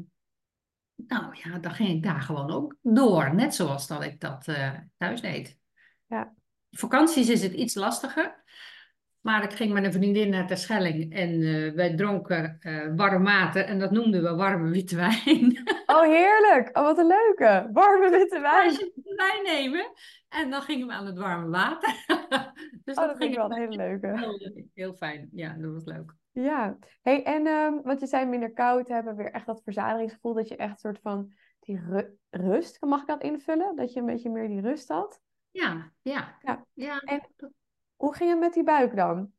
nou ja, dan ging ik daar gewoon ook door. Net zoals dat ik dat eh, thuis deed. Ja. Vakanties is het iets lastiger. Maar ik ging met een vriendin naar Terschelling en eh, wij dronken eh, warm water en dat noemden we warme witte wijn. Oh, heerlijk. Oh, wat een leuke. Warme witte wijn. Glaasje wijn nemen en dan gingen we aan het warme water. Dus Oh, dat dat vind ging ik wel een hele leuke. heel, heel fijn. Ja, dat was leuk. Ja. Hey, en um, want je zei minder koud hebben, weer echt dat verzadigingsgevoel, dat je echt soort van die ru- rust, mag ik dat invullen? Dat je een beetje meer die rust had? Ja, ja, Ja. ja. En hoe ging het met die buik dan?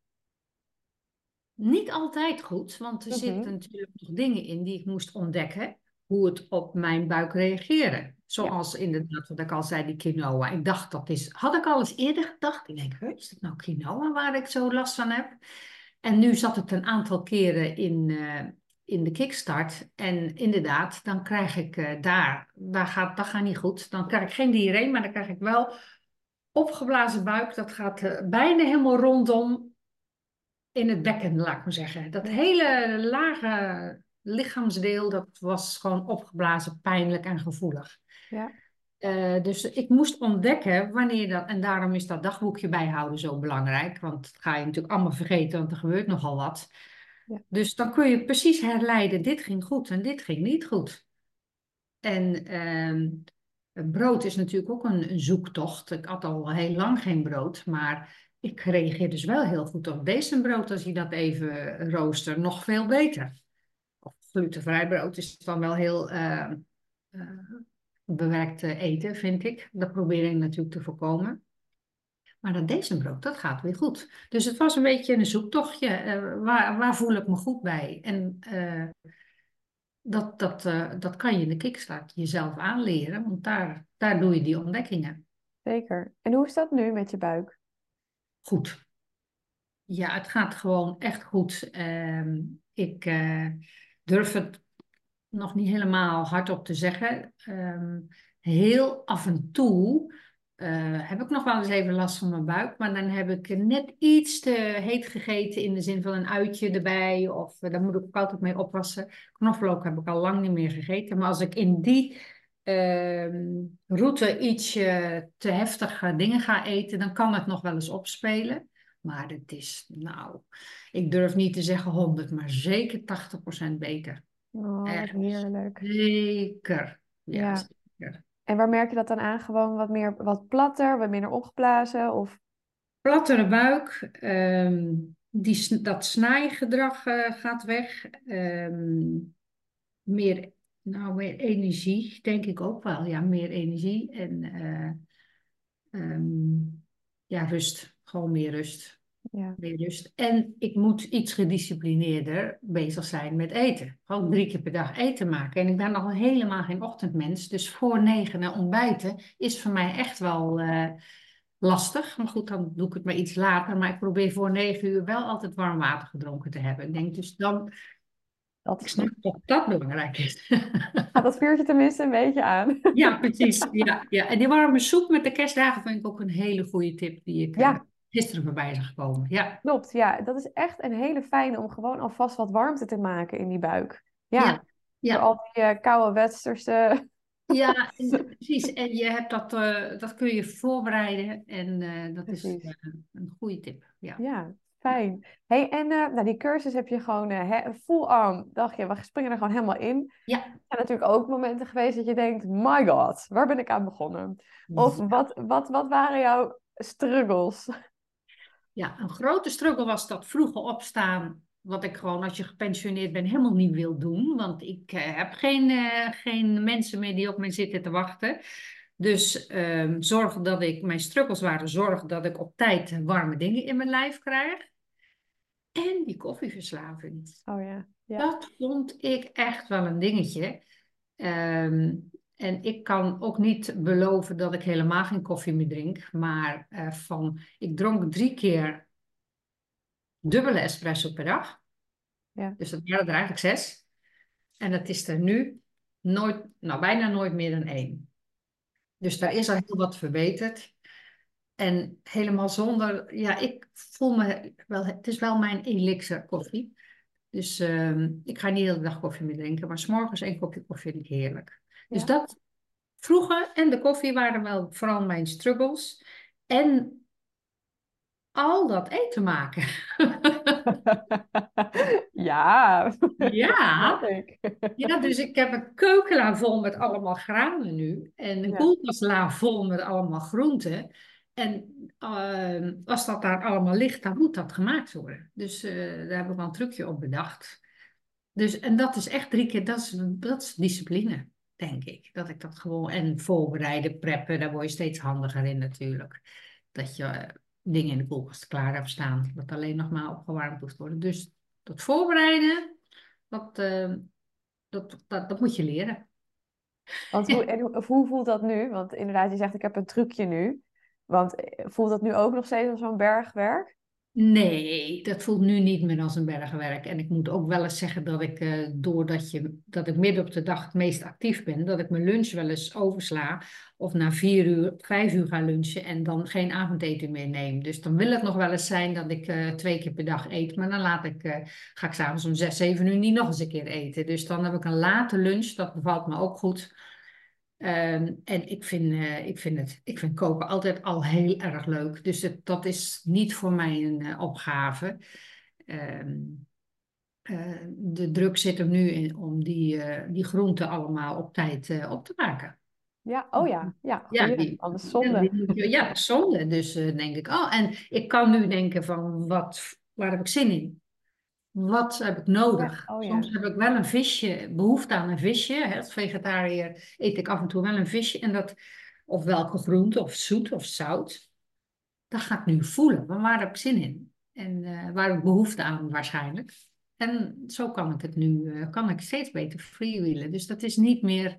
Niet altijd goed, want er zitten Mhm. natuurlijk nog dingen in die ik moest ontdekken. Hoe het op mijn buik reageerde. Ja. Zoals inderdaad, wat ik al zei, die quinoa. Ik dacht dat is, had ik al eens eerder gedacht. Ik denk, "Huh, is het nou quinoa waar ik zo last van heb? En nu zat het een aantal keren in, eh, in de kickstart. En inderdaad, dan krijg ik eh, daar, daar gaat, dat gaat niet goed. Dan krijg ik geen diarree, maar dan krijg ik wel opgeblazen buik. Dat gaat eh, bijna helemaal rondom in het bekken, laat ik maar zeggen. Dat Ja. hele lage lichaamsdeel, dat was gewoon opgeblazen, pijnlijk en gevoelig. Ja. Eh, dus ik moest ontdekken wanneer dat, en daarom is dat dagboekje bijhouden zo belangrijk, want dat ga je natuurlijk allemaal vergeten, want er gebeurt nogal wat. Ja, Dus dan kun je precies herleiden, dit ging goed en dit ging niet goed. En ehm, brood is natuurlijk ook een, een zoektocht. Ik had al heel lang geen brood, maar ik reageer dus wel heel goed op brood als je dat even rooster, nog veel beter. Of glutenvrij brood is dan wel heel eh, eh, bewerkt eh, eten, vind ik. Dat probeer ik natuurlijk te voorkomen. Maar dat brood, dat gaat weer goed. Dus het was een beetje een zoektochtje. Eh, waar, waar voel ik me goed bij? En eh, dat, dat, eh, dat kan je in de kickstart jezelf aanleren, want daar, daar doe je die ontdekkingen. zeker. En hoe is dat nu met je buik? Goed. Ja, het gaat gewoon echt goed. Ehm, ik eh, durf het nog niet helemaal hardop te zeggen. Ehm, heel af en toe eh, heb ik nog wel eens even last van mijn buik. Maar dan heb ik net iets te heet gegeten in de zin van een uitje erbij. Of uh, daar moet ik ook altijd mee oppassen. Knoflook heb ik al lang niet meer gegeten. Maar als ik in die ehm, route iets te heftige dingen ga eten, dan kan het nog wel eens opspelen. Maar het is, nou, ik durf niet te zeggen honderd, maar zeker tachtig procent beter. Oh, wat Echt heerlijk. zeker. Ja, Ja. zeker. En waar merk je dat dan aan? Gewoon wat meer, wat platter, wat minder opgeblazen? Of... Plattere buik, ehm, die, sn- dat snijgedrag eh, gaat weg. Ehm, meer, nou, meer energie, denk ik ook wel. Ja, meer energie en eh, ehm, ja, rust. Gewoon meer rust. Ja, Meer rust. En ik moet iets gedisciplineerder bezig zijn met eten. Gewoon drie keer per dag eten maken. En ik ben nog helemaal geen ochtendmens. Dus voor negenen ontbijten is voor mij echt wel eh, lastig. Maar goed, dan doe ik het maar iets later. Maar ik probeer voor negen uur wel altijd warm water gedronken te hebben. Ik denk dus dan, dat ik is snap goed. dat dat belangrijk is. Gaat dat vuurtje tenminste een beetje aan? Ja, precies. Ja, ja. En die warme soep met de kerstdagen vind ik ook een hele goede tip die ik eh, Ja, gisteren voorbij zag komen. Ja, klopt. Ja, dat is echt een hele fijne om gewoon alvast wat warmte te maken in die buik. ja, Ja, door ja. al die eh, koude westerse. Ja, en- precies. En je hebt dat, eh, dat kun je voorbereiden. En eh, dat is Precies. eh, een goede tip. Ja. Ja, fijn. Hey, en eh, nou, die cursus heb je gewoon eh, hè, full arm. Dacht je, we springen er gewoon helemaal in. Ja. Er zijn natuurlijk ook momenten geweest dat je denkt, my god, waar ben ik aan begonnen? Of Ja. wat, wat, wat waren jouw struggles? Ja, een grote struggle was dat vroege opstaan. Wat ik gewoon als je gepensioneerd bent helemaal niet wil doen. Want ik eh, heb geen, eh, geen mensen meer die op mij zitten te wachten. Dus ehm zorg dat ik, mijn struggles waren, zorg dat ik op tijd warme dingen in mijn lijf krijg. En die koffieverslaving. Oh ja, ja. Dat vond ik echt wel een dingetje. Ehm, en ik kan ook niet beloven dat ik helemaal geen koffie meer drink. Maar eh, van, ik dronk drie keer dubbele espresso per dag. Ja, Dus dat waren er eigenlijk zes. En dat is er nu nooit, nou bijna nooit meer dan één. Dus daar ja, is al heel wat verbeterd. En helemaal zonder, ja, ik voel me wel, het is wel mijn elixir koffie. Dus ehm, ik ga niet de hele dag koffie meer drinken, maar 's morgens één kopje koffie vind ik heerlijk. Dus ja. dat vroeger en de koffie waren wel vooral mijn struggles. En al dat eten maken. Ja, dat snap Ja, ik. ja, dus ik heb een keukenla vol met allemaal granen nu. En een Ja, koelkastla vol met allemaal groenten. En ehm, als dat daar allemaal ligt, dan moet dat gemaakt worden. Dus eh, daar heb ik wel een trucje op bedacht. Dus, en dat is echt drie keer, dat is, dat is discipline, denk ik. Dat ik dat gewoon, en voorbereiden, preppen, daar word je steeds handiger in natuurlijk. Dat je eh, dingen in de koelkast klaar hebt staan, dat alleen nog maar opgewarmd hoeft worden. Dus dat voorbereiden, dat, eh, dat, dat, dat moet je leren. want hoe, en hoe, hoe voelt dat nu? Want inderdaad, je zegt ik heb een trucje nu. Want eh, voelt dat nu ook nog steeds als zo'n bergwerk? Nee, dat voelt nu niet meer als een bergenwerk. En ik moet ook wel eens zeggen dat ik, eh, doordat je, dat ik midden op de dag het meest actief ben, dat ik mijn lunch wel eens oversla. Of na vier uur, vijf uur ga lunchen en dan geen avondeten meer neem. Dus dan wil het nog wel eens zijn dat ik eh, twee keer per dag eet. Maar dan laat ik, eh, ga ik s'avonds om zes, zeven uur niet nog eens een keer eten. Dus dan heb ik een late lunch. Dat bevalt me ook goed. Ehm, en ik vind, eh, ik vind het, ik vind koken altijd al heel erg leuk. Dus het, dat is niet voor mij een eh, opgave. Ehm, eh, de druk zit er nu in om die, eh, die groenten allemaal op tijd eh, op te maken. Ja, oh ja, ja, Ja, goeie. die, Anders ja, die zonde. moet je, ja, zonde. Dus eh, denk ik, oh, en ik kan nu denken van, wat, waar heb ik zin in? Wat heb ik Ja, nodig? oh Soms ja. heb ik wel een visje, behoefte aan een visje. Hè. Als vegetariër eet ik af en toe wel een visje. En dat, of welke groente, of zoet of zout. Dat ga ik nu voelen. Maar waar heb ik zin in? En eh, waar heb ik behoefte aan waarschijnlijk? En zo kan ik het nu, eh, kan ik steeds beter freewheelen. Dus dat is niet meer,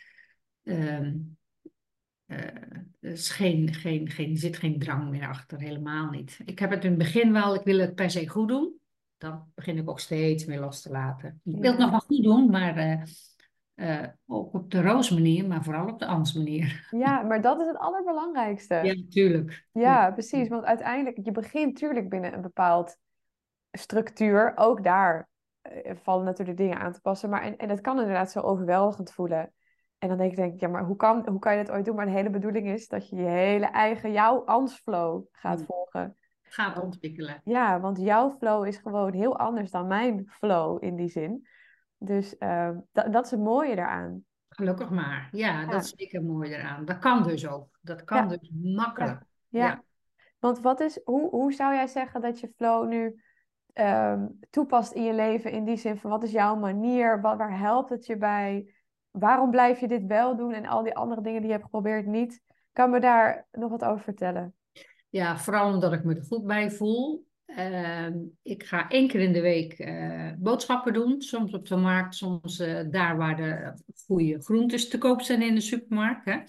ehm, eh, er is geen, geen, geen, er zit geen drang meer achter, helemaal niet. Ik heb het in het begin wel, ik wil het per se goed doen. Dan begin ik ook steeds meer los te laten. Ik wil het nog Ja. wel goed doen, maar eh, eh, ook op de Roos manier, maar vooral op de Ans manier. Ja, maar dat is het Ja, allerbelangrijkste. natuurlijk. Ja. Ja, precies. Want uiteindelijk, je begint natuurlijk binnen een bepaald structuur. Ook daar eh, vallen natuurlijk dingen aan te passen. Maar en, en het kan inderdaad zo overweldigend voelen. En dan denk ik, denk ik, ja, maar hoe kan, hoe kan je dat ooit doen? Maar de hele bedoeling is dat je je hele eigen, jouw Ans-flow gaat volgen. Gaat Want, ontwikkelen. ja, want jouw flow is gewoon heel anders dan mijn flow in die zin. Dus eh, dat, dat is het mooie daaraan. Gelukkig maar. Ja, dat Ja, is zeker mooi eraan. Dat kan dus ook. Dat kan ja, dus makkelijk. ja, Ja. ja. Want wat is, hoe, hoe zou jij zeggen dat je flow nu ehm, toepast in je leven? In die zin van, wat is jouw manier? Wat, waar helpt het je bij? Waarom blijf je dit wel doen en al die andere dingen die je hebt geprobeerd niet? Kan me daar nog wat over vertellen? Ja, vooral omdat ik me er goed bij voel. Ehm, ik ga één keer in de week eh, boodschappen doen. Soms op de markt, soms eh, daar waar de goede groentes te koop zijn in de supermarkt. Hè.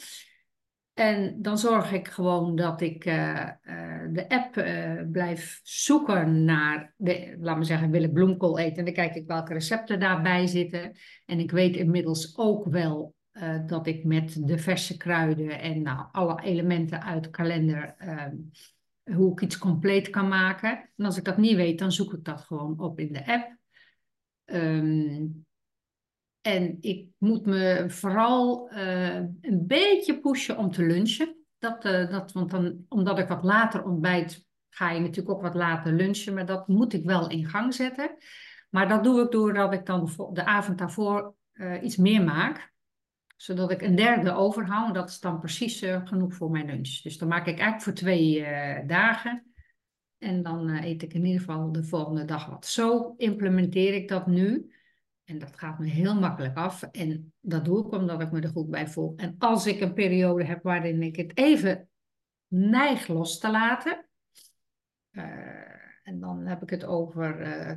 En dan zorg ik gewoon dat ik eh, eh, de app eh, blijf zoeken naar, de, laat me zeggen, wil ik bloemkool eten? En dan kijk ik welke recepten daarbij zitten. En ik weet inmiddels ook wel eh, dat ik met de verse kruiden en nou, alle elementen uit de kalender, eh, hoe ik iets compleet kan maken. En als ik dat niet weet, dan zoek ik dat gewoon op in de app. Ehm, en ik moet me vooral eh, een beetje pushen om te lunchen. Dat, eh, dat, want dan, omdat ik wat later ontbijt, ga je natuurlijk ook wat later lunchen. Maar dat moet ik wel in gang zetten. Maar dat doe ik doordat ik dan vo- de avond daarvoor eh, iets meer maak. Zodat ik een derde overhoud. En dat is dan precies eh, genoeg voor mijn lunch. Dus dan maak ik eigenlijk voor twee eh, dagen. En dan eh, eet ik in ieder geval de volgende dag wat. Zo implementeer ik dat nu. En dat gaat me heel makkelijk af. En dat doe ik omdat ik me er goed bij voel. En als ik een periode heb waarin ik het even neig los te laten. eh, en dan heb ik het over eh,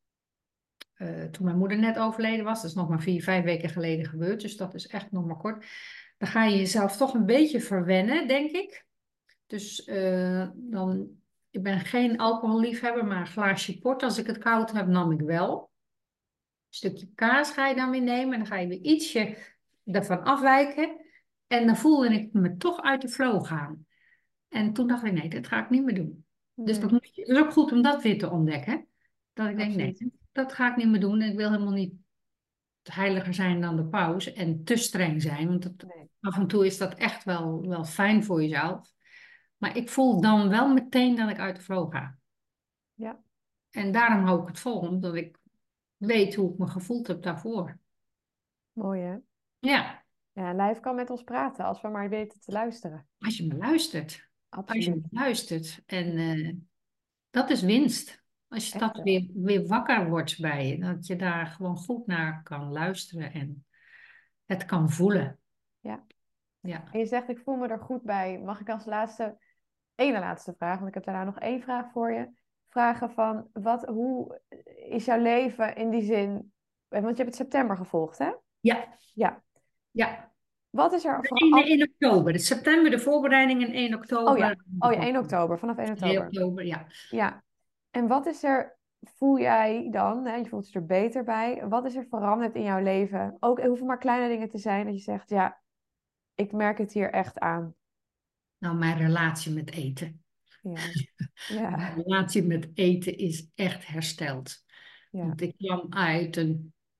eh, toen mijn moeder net overleden was. Dat is nog maar vier, vijf weken geleden gebeurd. Dus dat is echt nog maar kort. Dan ga je jezelf toch een beetje verwennen, denk ik. Dus eh, dan, ik ben geen alcoholliefhebber, maar een glaasje port als ik het koud heb, nam ik wel. Een stukje kaas ga je dan weer nemen en dan ga je weer ietsje ervan afwijken. En dan voelde ik me toch uit de flow gaan. En toen dacht ik, nee, dat ga ik niet meer doen. Dus dat Nee, moet je, het is ook goed om dat weer te ontdekken. Dat ik denk, nee, absoluut. dat ga ik niet meer doen. En ik wil helemaal niet heiliger zijn dan de paus en te streng zijn. Want het, Nee. af en toe is dat echt wel, wel fijn voor jezelf. Maar ik voel dan wel meteen dat ik uit de flow ga. Ja, En daarom hou ik het vol, omdat ik weet hoe ik me gevoeld heb daarvoor. mooi hè? Ja, Ja, lijf kan met ons praten als we maar weten te luisteren. als je me luistert. Als je me Absoluut. luistert. En eh, dat is winst. Als je Echt dat wel. weer, weer wakker wordt bij je. Dat je daar gewoon goed naar kan luisteren en het kan voelen. Ja. Ja, En je zegt, ik voel me er goed bij. Mag ik als laatste, ene laatste vraag, want ik heb daarna nog één vraag voor je. Vragen van, wat, hoe is jouw leven in die zin? Want je hebt het september gevolgd, hè? ja, Ja. ja. Wat is er In, vooral... in oktober. Het september de voorbereiding en één Oh oktober. ja, oh ja, één oktober, vanaf één twee oktober. oktober, ja. Ja. En wat is er, voel jij dan, hè, je voelt je er beter bij, wat is er veranderd in jouw leven? Ook, het hoeven maar kleine dingen te zijn, dat je zegt, ja, ik merk het hier echt aan. Nou, mijn relatie met eten. Ja, Mijn ja, relatie met eten is echt hersteld. ja, Want ik kwam uit een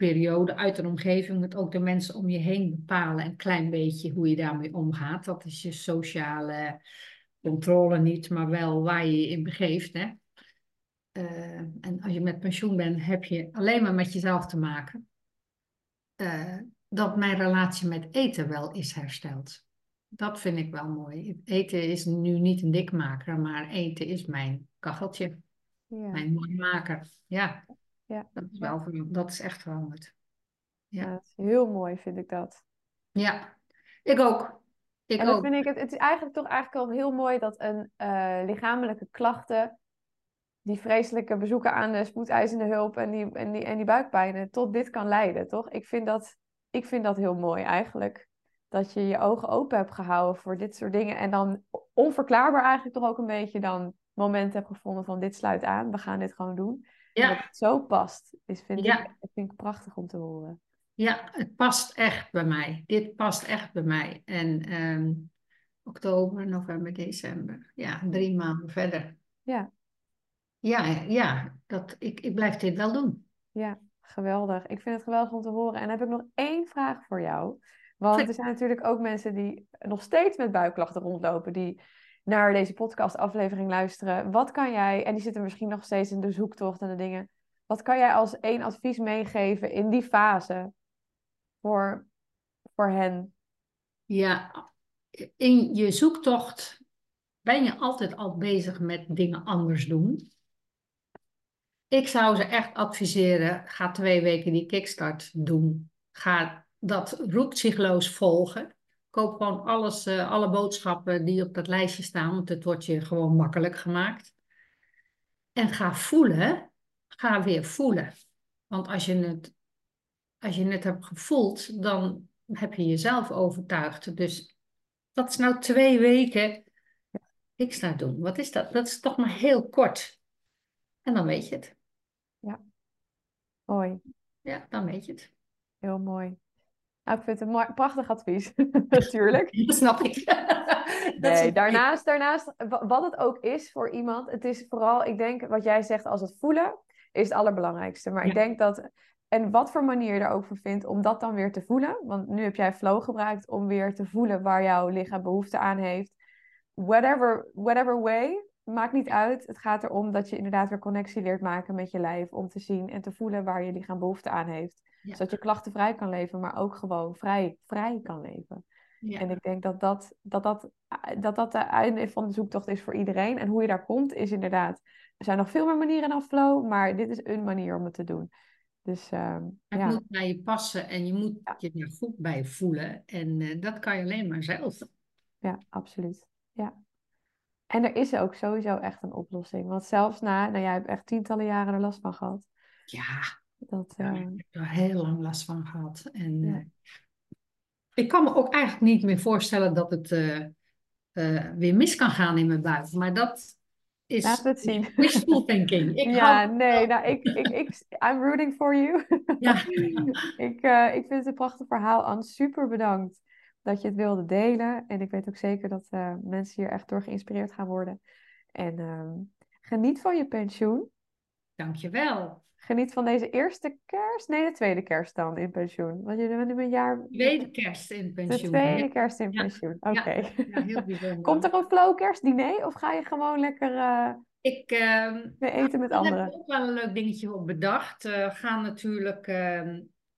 periode uit een omgeving moet ook de mensen om je heen bepalen een klein beetje hoe je daarmee omgaat. Dat is je sociale controle niet, maar wel waar je je in begeeft. Hè? Uh, en als je met pensioen bent, heb je alleen maar met jezelf te maken. Uh, dat mijn relatie met eten wel is hersteld. Dat vind ik wel mooi. Eten is nu niet een dikmaker, maar eten is mijn kacheltje. Ja. Mijn mooimaker. Ja, ja. Dat, is wel, dat is echt veranderd. Ja. Ja, dat is heel mooi, vind ik dat. Ja, ik ook. Ik en dan ook. vind ik het, het is eigenlijk toch eigenlijk al heel mooi dat een uh, lichamelijke klachten, die vreselijke bezoeken aan de spoedeisende hulp en die, en, die, en die buikpijnen, tot dit kan leiden, toch? Ik vind dat, ik vind dat heel mooi eigenlijk. Dat je je ogen open hebt gehouden voor dit soort dingen. En dan onverklaarbaar eigenlijk toch ook een beetje dan moment hebt gevonden van dit sluit aan, we gaan dit gewoon doen. Ja. En dat het zo past, is, vind, ja. ik, vind ik prachtig om te horen. Ja, het past echt bij mij. Dit past echt bij mij. En um, oktober, november, december. Ja, drie maanden verder. Ja. Ja, ja dat, ik, ik blijf dit wel doen. Ja, geweldig. Ik vind het geweldig om te horen. En dan heb ik nog één vraag voor jou. Want er zijn natuurlijk ook mensen die nog steeds met buikklachten rondlopen, die naar deze podcastaflevering luisteren. Wat kan jij, en die zitten misschien nog steeds in de zoektocht en de dingen, wat kan jij als één advies meegeven in die fase voor, voor hen? Ja, in je zoektocht ben je altijd al bezig met dingen anders doen. Ik zou ze echt adviseren, ga twee weken die kickstart doen. Ga dat roepzichtloos volgen. Koop gewoon alles, uh, alle boodschappen die op dat lijstje staan, want het wordt je gewoon makkelijk gemaakt. En ga voelen, ga weer voelen. Want als je het, als je het hebt gevoeld, dan heb je jezelf overtuigd. Dus dat is nou twee weken kickstart doen. Wat is dat? Dat is toch maar heel kort. En dan weet je het. Ja, mooi. Ja, dan weet je het. Heel mooi. Nou, ik vind het een mooi, prachtig advies, natuurlijk. Dat snap ik. Nee, daarnaast, daarnaast, wat het ook is voor iemand, het is vooral, ik denk, wat jij zegt als het voelen, is het allerbelangrijkste. Maar ja. Ik denk dat, en wat voor manier je er ook voor vindt, om dat dan weer te voelen. Want nu heb jij flow gebruikt om weer te voelen waar jouw lichaam behoefte aan heeft. Whatever, whatever way, maakt niet uit. Het gaat erom dat je inderdaad weer connectie leert maken met je lijf, om te zien en te voelen waar je lichaam behoefte aan heeft. Ja. Zodat je klachtenvrij kan leven, maar ook gewoon vrij, vrij kan leven. Ja. En ik denk dat dat, dat, dat, dat dat de einde van de zoektocht is voor iedereen. En hoe je daar komt is inderdaad... Er zijn nog veel meer manieren dan flow, maar dit is een manier om het te doen. Dus, uh, het ja. moet bij je passen en je moet ja. je er goed bij voelen. En uh, dat kan je alleen maar zelf. Ja, absoluut. Ja. En er is ook sowieso echt een oplossing. Want zelfs na... Nou, jij hebt echt tientallen jaren er last van gehad. Ja, dat, uh... ja ik heb er heel lang last van gehad. En... Ja. Uh, ik kan me ook eigenlijk niet meer voorstellen dat het uh, uh, weer mis kan gaan in mijn buik. Maar dat is Laten we het zien. wishful thinking. Ik ja, nee, nou, ik, ik, ik, I'm rooting for you. Ja. ik, uh, ik vind het een prachtig verhaal, Anne. Super bedankt dat je het wilde delen. En ik weet ook zeker dat uh, mensen hier echt door geïnspireerd gaan worden. En uh, geniet van je pensioen. Dankjewel. Geniet van deze eerste kerst. Nee, de tweede kerst dan in pensioen. Want jullie hebben nu een jaar... Tweede kerst in pensioen. De tweede kerst in ja. pensioen. Oké. Okay. Ja. Ja, heel bijzonder. Komt er een flow kerstdiner? Of ga je gewoon lekker uh, ik, uh, eten met anderen? Ik heb ook wel een leuk dingetje op bedacht. We uh, gaan natuurlijk... Uh,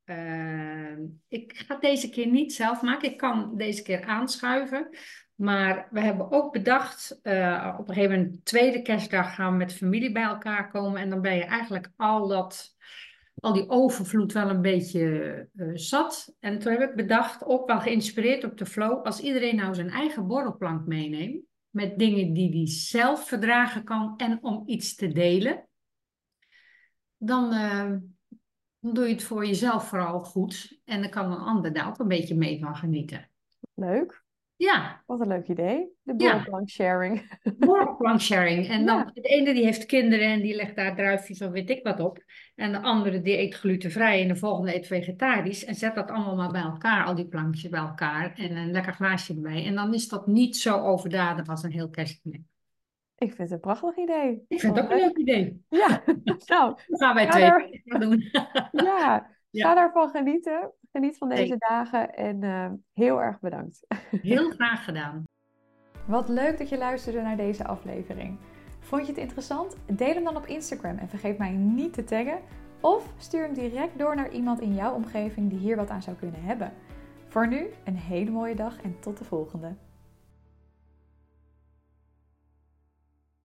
uh, ik ga deze keer niet zelf maken. Ik kan deze keer aanschuiven. Maar we hebben ook bedacht, uh, op een gegeven moment, de tweede kerstdag gaan we met familie bij elkaar komen. En dan ben je eigenlijk al, dat, al die overvloed wel een beetje uh, zat. En toen heb ik bedacht, ook wel geïnspireerd op de flow, als iedereen nou zijn eigen borrelplank meeneemt, met dingen die hij zelf verdragen kan en om iets te delen, dan, uh, dan doe je het voor jezelf vooral goed. En dan kan een ander daar ook een beetje mee van genieten. Leuk. Ja. Wat een leuk idee. De borrelplank sharing. Borrelplank sharing. En dan, ja. De ene die heeft kinderen en die legt daar druifjes of weet ik wat op. En de andere die eet glutenvrij en de volgende eet vegetarisch. En zet dat allemaal maar bij elkaar, al die plankjes bij elkaar. En een lekker glaasje erbij. En dan is dat niet zo overdadig als een heel kerstdiner. Ik vind het een prachtig idee. Ik vind het ook een leuk idee. Ja, nou. Dan gaan wij twee er... doen. Ja, Ga daarvan genieten. Geniet van deze Zeker. dagen en uh, heel erg bedankt. Heel graag gedaan. Wat leuk dat je luisterde naar deze aflevering. Vond je het interessant? Deel hem dan op Instagram en vergeet mij niet te taggen. Of stuur hem direct door naar iemand in jouw omgeving die hier wat aan zou kunnen hebben. Voor nu een hele mooie dag en tot de volgende.